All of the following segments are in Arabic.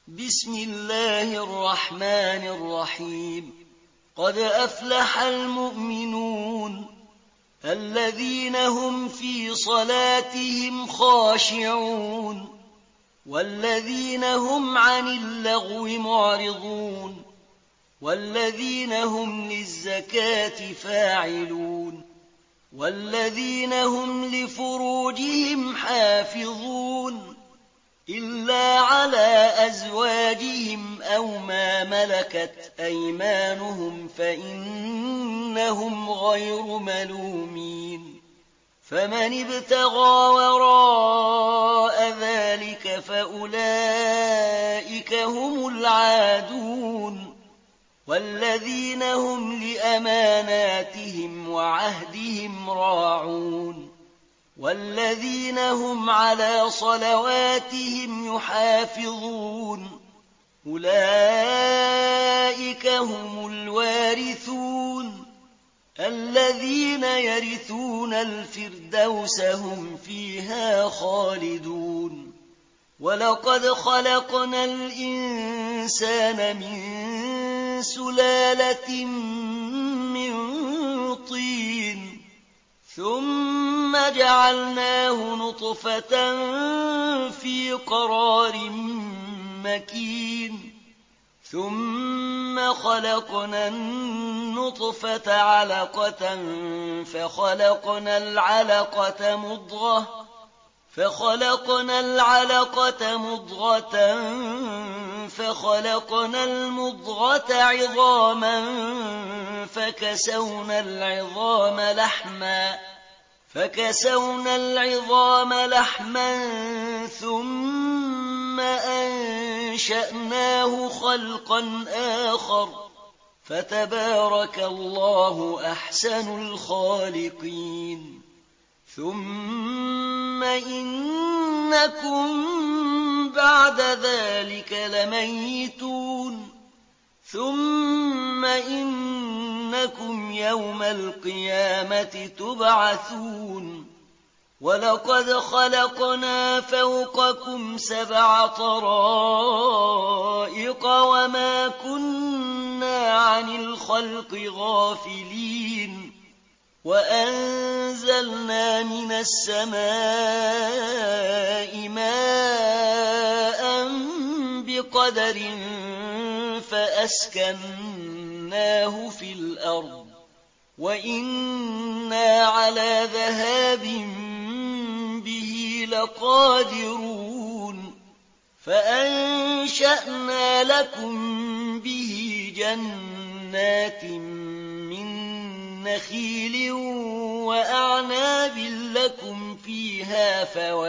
بسم الله الرحمن الرحيم قد أفلح المؤمنون الذين هم في صلاتهم خاشعون والذين هم عن اللغو معرضون والذين هم للزكاة فاعلون والذين هم لفروجهم حافظون إلا على أزواجهم أو ما ملكت أيمانهم فإنهم غير ملومين فمن ابتغى وراء ذلك فأولئك هم العادون والذين هم لأماناتهم وعهدهم راعون والذين هم على صلواتهم يحافظون أولئك هم الوارثون الذين يرثون الفردوس هم فيها خالدون ولقد خلقنا الإنسان من سلالة من طين ثم جعلناه نطفة في قرار مكين ثم خلقنا النطفة علقة فخلقنا العلقة مضغة فخلقنا المضغة عظاما فكسونا العظام لحما ثم أنشأناه خلقا آخر فتبارك الله أحسن الخالقين ثم إنكم بعد ذلك لميتون ثم إنكم يوم القيامة تبعثون ولقد خلقنا فوقكم 7 طرائق وما كنا عن الخلق غافلين وأنزلنا من السماء ماء بقدر فأسكناه في الأرض وإنا على ذهاب به لقادرون فأنشأنا لكم به جنات من نخيل وأعناب لكم فيها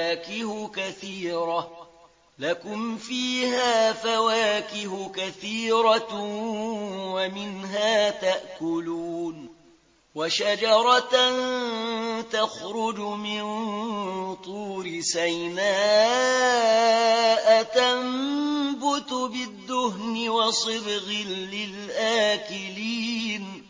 فواكه كثيرة ومنها تأكلون وشجرة تخرج من طور سيناء تنبت بالدهن وصبغ للآكلين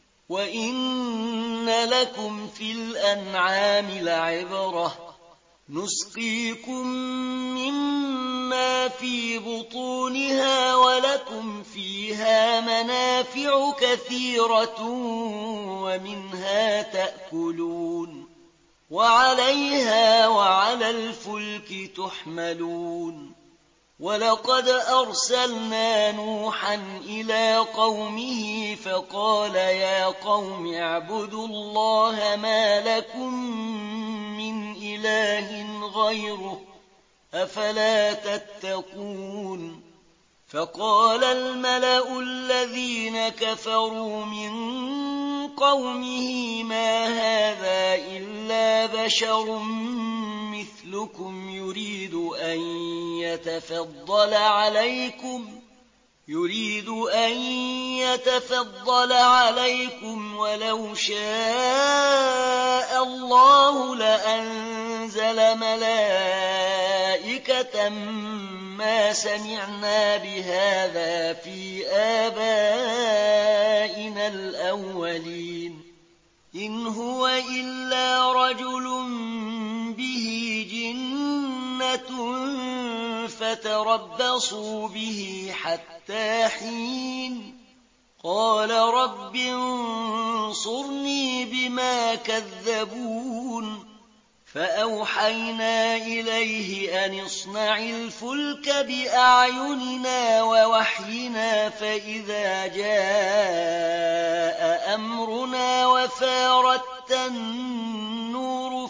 وإن لكم في الأنعام لعبرة نسقيكم مما في بطونها ولكم فيها منافع كثيرة ومنها تأكلون وعليها وعلى الفلك تحملون ولقد أرسلنا نوحا إلى قومه فقال يا قوم اعبدوا الله ما لكم من إله غيره أفلا تتقون فقال الملأ الذين كفروا من قومه ما هذا إلا بشر مثلكم يريد أن يتفضل عليكم ولو شاء الله لأنزل ملائكة ما سمعنا بهذا في آبائنا الأولين إن هو إلا رجل به جنة فتربصوا به حتى حين قال رب انصرني بما كذبون فأوحينا إليه أن اصنع الفلك بأعيننا ووحينا فإذا جاء أمرنا وفارت النور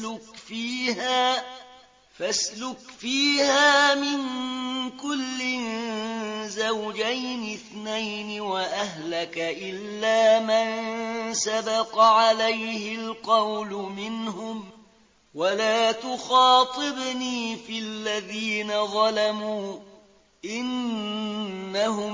فاسلك فيها من كل زوجين اثنين وأهلك إلا من سبق عليه القول منهم ولا تخاطبني في الذين ظلموا إنهم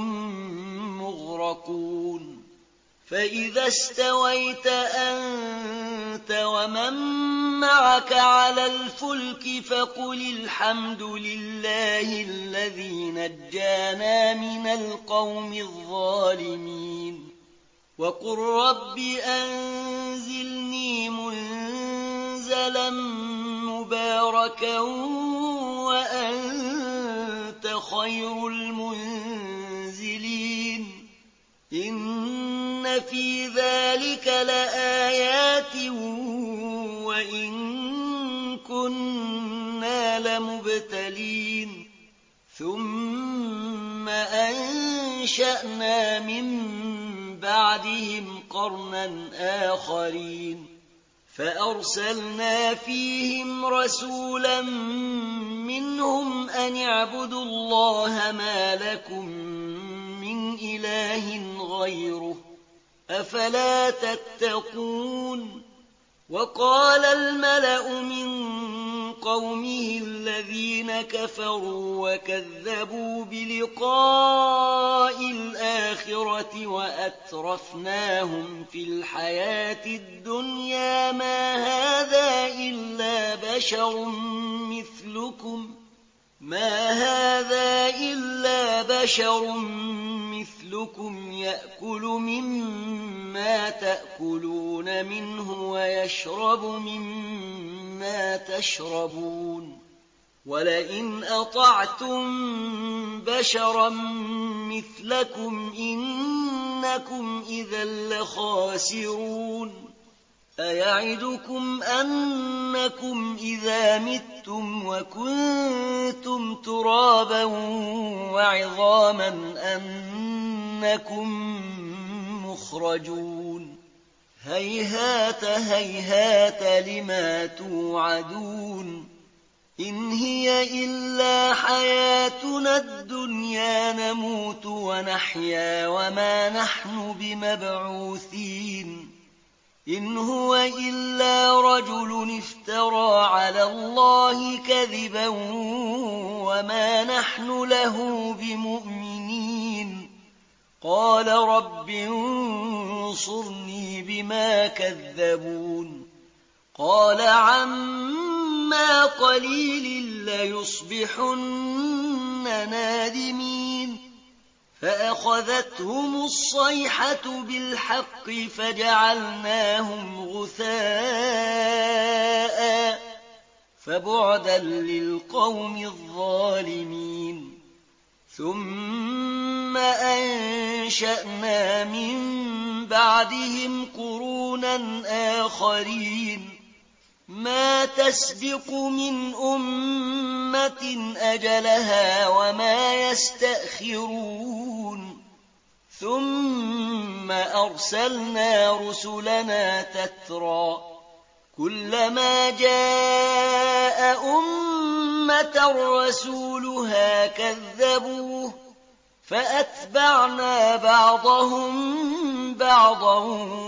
مغرقون فإذا استويت أنت ومن معك على الفلك فقل الحمد لله الذي نجانا من القوم الظالمين وقل رب أنزلني منزلا مباركا وأنت خير المنزلين إن في ذلك لآيات وإن كنا لمبتلين ثم أنشأنا من بعدهم قرنا آخرين فأرسلنا فيهم رسولا منهم أن اعبدوا الله ما لكم من إله غيره أفلا تتقون وقال الملأ من قومه الذين كفروا وكذبوا بلقاء الآخرة وأترفناهم في الحياة الدنيا ما هذا إلا بشر مثلكم يأكل مما تأكلون منه ويشرب مما تشربون ولئن أطعتم بشرا مثلكم إنكم إذا لخاسرون أيعدكم أنكم إذا متم وكنتم ترابا وعظاما أنكم مخرجون هيهات هيهات لما توعدون إن هي إلا حياتنا الدنيا نموت ونحيا وما نحن بمبعوثين إن هو إلا رجل افترى على الله كذبا وما نحن له بمؤمنين قال رب انصرني بما كذبون قال عما قليل ليصبحن نادمين فأخذتهم الصيحة بالحق فجعلناهم غثاء فبعدا للقوم الظالمين ثم أنشأنا من بعدهم قرونا آخرين ما تسبق من أمة أجلها وما يستأخرون ثم أرسلنا رسلنا تترى كلما جاء أمة رسولها كذبوه فأتبعنا بعضهم بعضا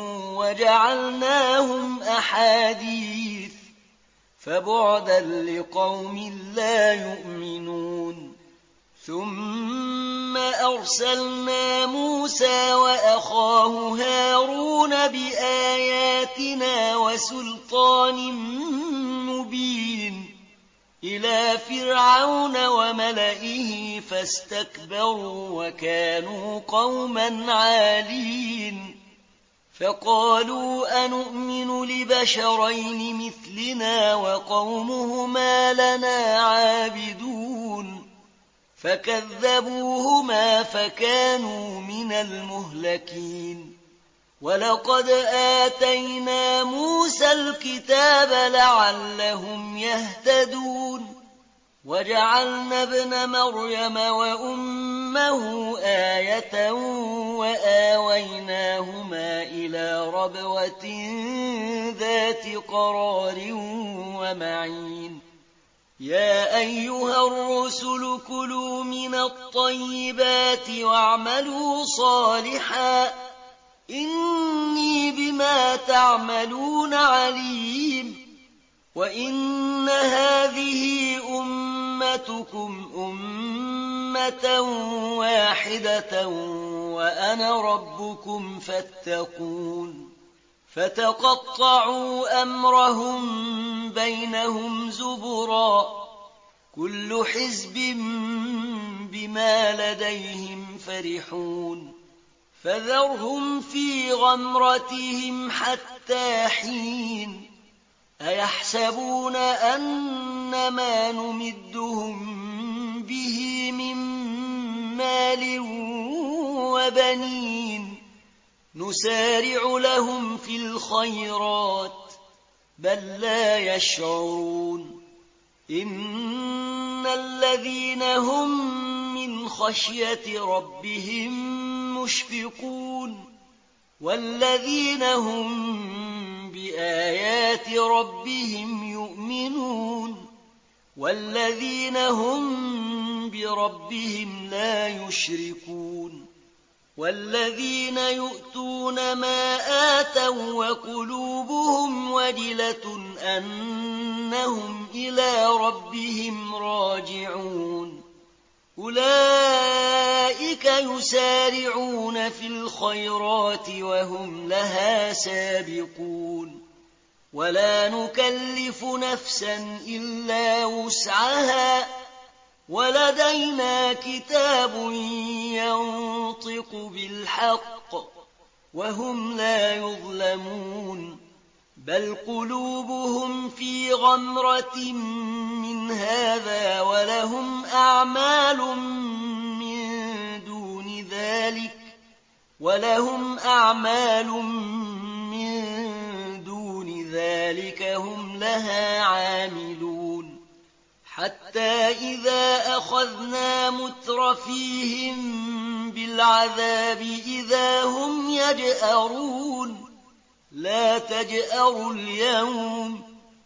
وجعلناهم أحاديث فبعدا لقوم لا يؤمنون ثم أرسلنا موسى وأخاه هارون بآياتنا وسلطان مبين إلى فرعون وملئه فاستكبروا وكانوا قوما عالين فقالوا أنؤمن لبشرين مثلنا وقومهما لنا عابدون فكذبوهما فكانوا من المهلكين ولقد آتينا موسى الكتاب لعلهم يهتدون وجعلنا ابن مريم وأمه آية وآويناهما إلى ربوة ذات قرار ومعين يا أيها الرسل كلوا من الطيبات واعملوا صالحا إني بما تعملون عليم وإن هذه أمتكم أمة واحدة وأنا ربكم فاتقون فتقطعوا أمرهم بينهم زبرا كل حزب بما لديهم فرحون فذرهم في غمرتهم حتى حين أيحسبون أن ما نمدهم به من مال وبنين نسارع لهم في الخيرات بل لا يشعرون إن الذين هم من خشية ربهم مشفقون والذين هم بآيات ربهم يؤمنون والذين هم بربهم لا يشركون والذين يؤتون ما آتوا وقلوبهم وجلة أنهم إلى ربهم راجعون أولئك يسارعون في الخيرات وهم لها سابقون ولا نكلف نفسا إلا وسعها ولدينا كتاب ينطق بالحق وهم لا يظلمون بل قلوبهم في غمرة من هذا ولهم أعمال من دون ذلك هم لها عاملون حتى إذا أخذنا مترفيهم بالعذاب إذا هم يجأرون لا تجأروا اليوم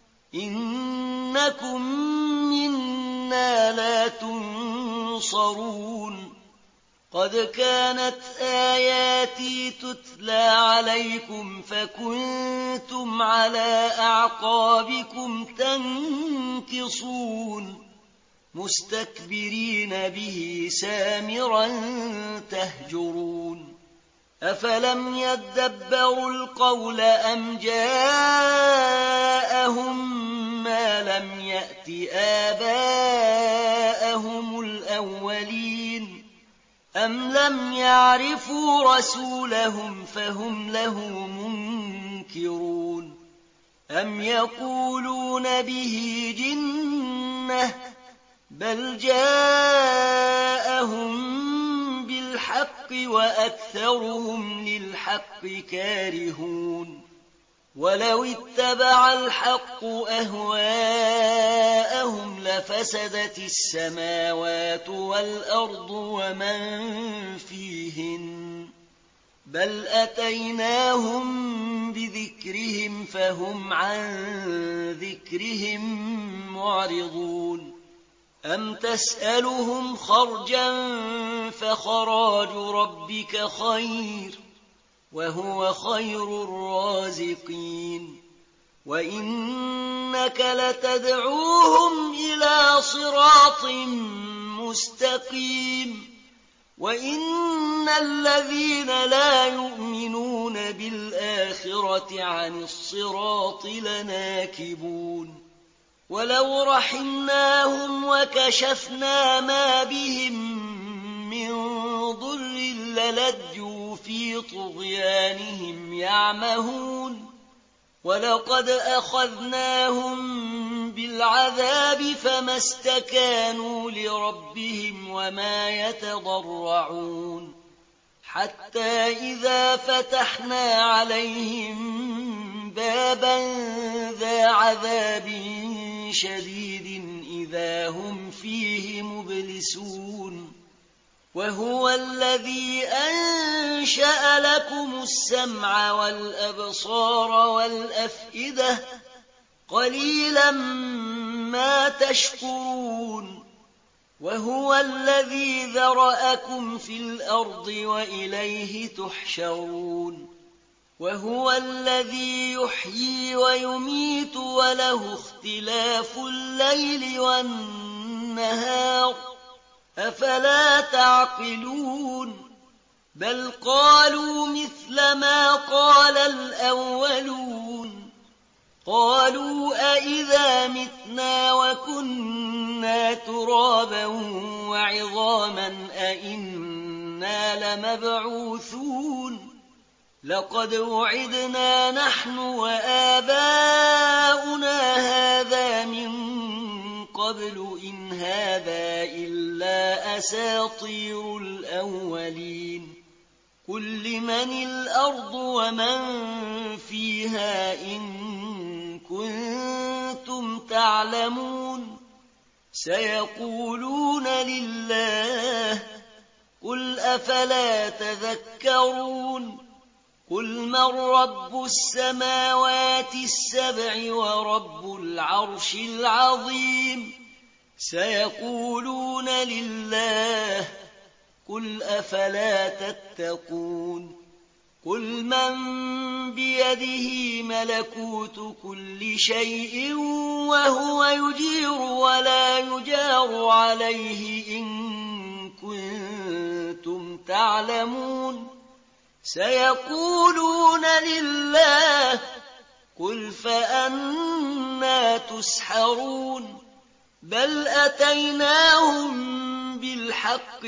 إنكم منا لا تنصرون قد كانت آياتي تتلى عليكم فكنتم على أعقابكم تنكصون مستكبرين به سامرا تهجرون أفلم يدبروا القول أم جاءهم ما لم يأت آباءهم الأولين أم لم يعرفوا رسولهم فهم له منكرون أم يقولون به جنة بل جاءهم بالحق وأكثرهم للحق كارهون ولو اتبع الحق أهواءهم لفسدت السماوات والأرض ومن فيهن بل أتيناهم بذكرهم فهم عن ذكرهم معرضون أم تسألهم خرجا فخراج ربك خير وهو خير الرازقين وإنك لتدعوهم إلى صراط مستقيم وإن الذين لا يؤمنون بالآخرة عن الصراط لناكبون ولو رحمناهم وكشفنا ما بهم من ضر للجوا في طغيانهم يعمهون ولقد أخذناهم بالعذاب العذاب فما استكانوا لربهم وما يتضرعون حتى إذا فتحنا عليهم بابا ذا عذاب شديد إذا هم فيه مبلسون وهو الذي أنشأ لكم السمع والأبصار والأفئدة قليلا ما تشكرون وهو الذي ذرأكم في الأرض وإليه تحشرون وهو الذي يحيي ويميت وله اختلاف الليل والنهار أفلا تعقلون بل قالوا مثل ما قال الأولون قالوا أئذا متنا وكنا ترابا وعظاما أئنا لمبعوثون لقد وعدنا نحن وآباؤنا هذا من قبل إن هذا إلا أساطير الأولين قل لمن الأرض ومن فيها إن كنتم تعلمون سيقولون لله قل أفلا تذكرون قل من رب السماوات السبع ورب العرش العظيم سيقولون لله قل أفلا تتقون قل من بيده ملكوت كل شيء وهو يجير ولا يجار عليه إن كنتم تعلمون سيقولون لله قل فأنى تسحرون بل أتيناهم بالحق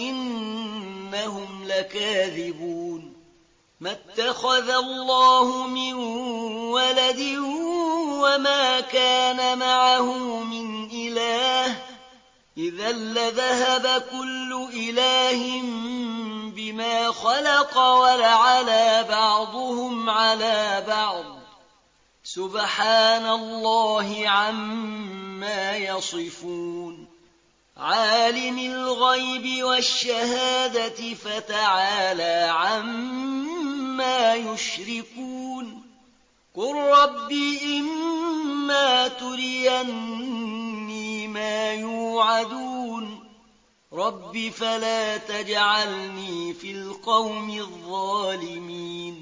وإنهم لكاذبون ما اتخذ الله من ولد وما كان معه من إله إذا لذهب كل إله بما خلق ولعلى بعضهم على بعض سبحان الله عما يصفون عالم الغيب والشهادة فتعالى عما يشركون قل رب إما تريني ما يوعدون رب فلا تجعلني في القوم الظالمين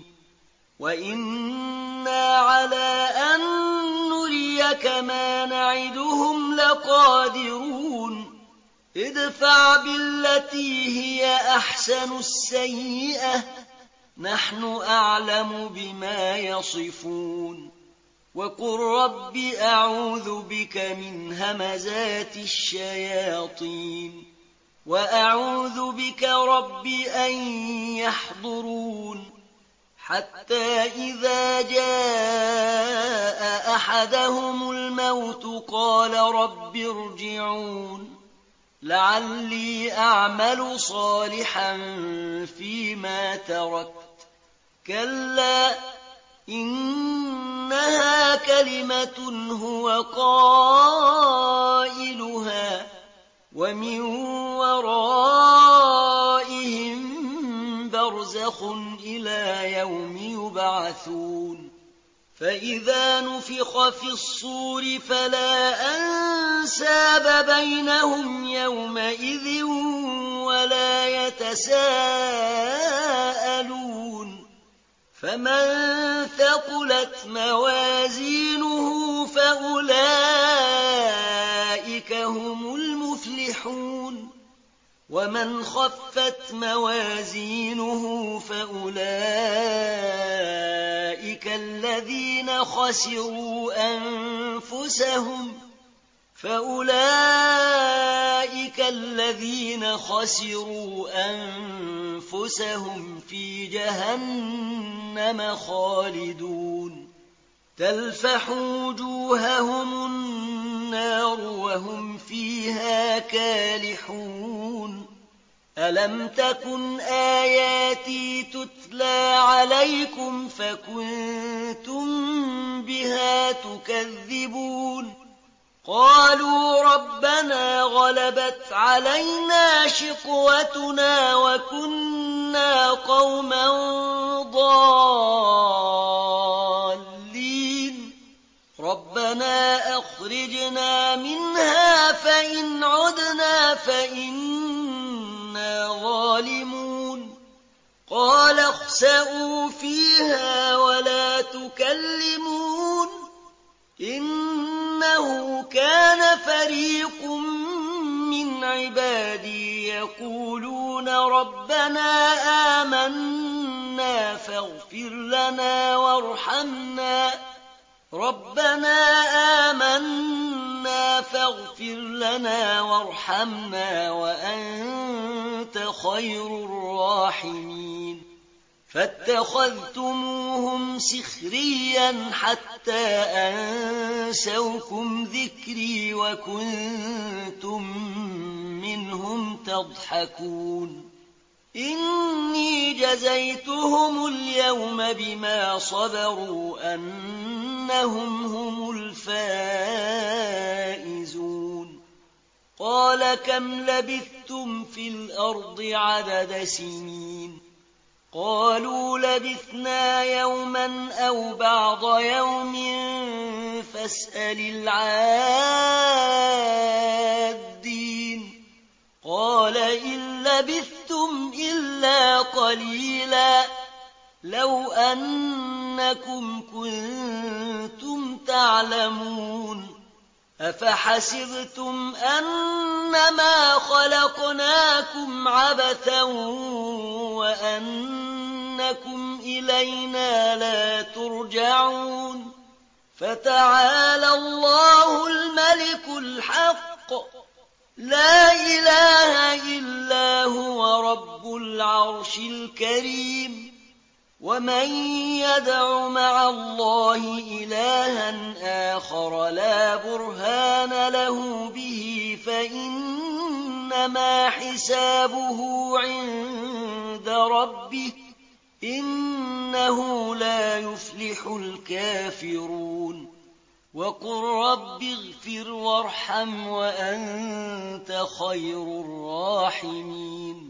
وإنا على أن نريك ما نعدهم لقادرون ادفع بالتي هي أحسن السيئة نحن أعلم بما يصفون وقل رب أعوذ بك من همزات الشياطين وأعوذ بك رب أن يحضرون حتى إذا جاء أحدهم الموت قال رب ارجعون لعلي أعمل صالحا فيما تركت كلا إنها كلمة هو قائلها ومن ورائهم برزخ إلى يوم يبعثون فإذا نفخ في الصور فلا أنساب بينهم يومئذ ولا يتساءلون فمن ثقلت موازينه فأولئك هم المفلحون ومن خفت موازينه فأولئك الذين خسروا أنفسهم في جهنم خالدون تلفح وجوههم النار وهم فيها كالحون ألم تكن آياتي تتلى عليكم فكنتم بها تكذبون قالوا ربنا غلبت علينا شقوتنا وكنا قوما ضالين ربنا أخرجنا منها فإن عدنا فإنا ظالمون قال اخسئوا فيها ولا تكلمون إنه كان فريق من عبادي يقولون ربنا آمنا فاغفر لنا وارحمنا وأنت خير الراحمين فاتخذتموهم سخريا حتى أنسوكم ذكري وكنتم منهم تضحكون إني جزيتهم اليوم بما صبروا أنهم هم الفائزون قال كم لبثتم في الأرض عدد سنين قالوا لبثنا يوما أو بعض يوم فاسأل العادين قال إن لبثتم إلا قليلا لو أنكم كنتم تعلمون أفحسبتم أنما خلقناكم عبثا وأنكم إلينا لا ترجعون فتعالى الله الملك الحق لا إله إلا هو رب العرش الكريم ومن يدع مع الله إلها آخر لا برهان له به فإنما حسابه عند ربه إنه لا يفلح الكافرون وقل رب اغفر وارحم وأنت خير الراحمين